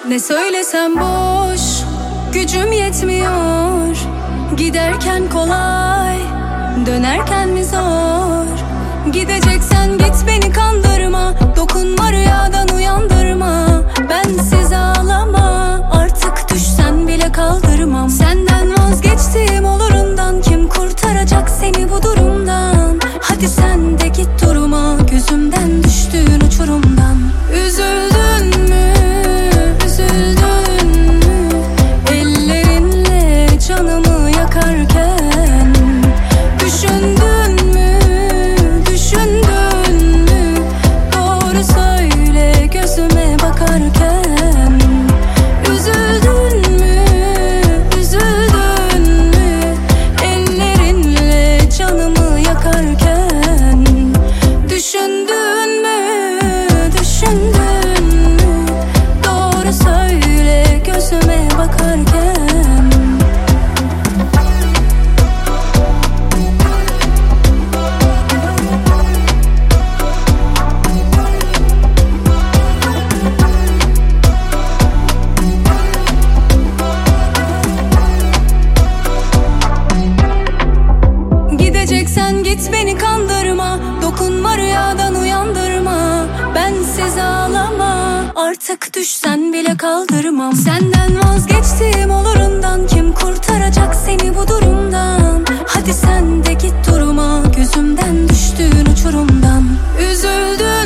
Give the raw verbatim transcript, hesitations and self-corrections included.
Ne söylesem boş, gücüm yetmiyor. Giderken kolay, dönerken mi zor? Gideceksen git, beni kandırma. Dokunma, rüyadan uyandırma. Bensiz ağlama, artık düşsen bile kaldırmam. Senden vazgeçtiğim olurundan, kim kurtaracak seni bu durumdan? Hadi sen de git, durma gözümden düştüğün uçurumdan. Üzüldün mü, üzüldün mü? Ellerinle canımı yakarken düşündün mü, düşündün mü? Doğru söyle gözüme bakarken. Üzüldün mü, üzüldün mü? Ellerinle canımı yakarken düşündün mü, düşündün mü? Doğru söyle gözüme bakarken. Gideceksen git, beni kandırma. Dokunma, rüyadan uyandırma. Bensiz ağlama, artık düşsen bile kaldırmam. Senden vazgeçtiğim olurundan, kim kurtaracak seni bu durumdan? Hadi sen de git, durma gözümden düştüğün uçurumdan. Üzüldüm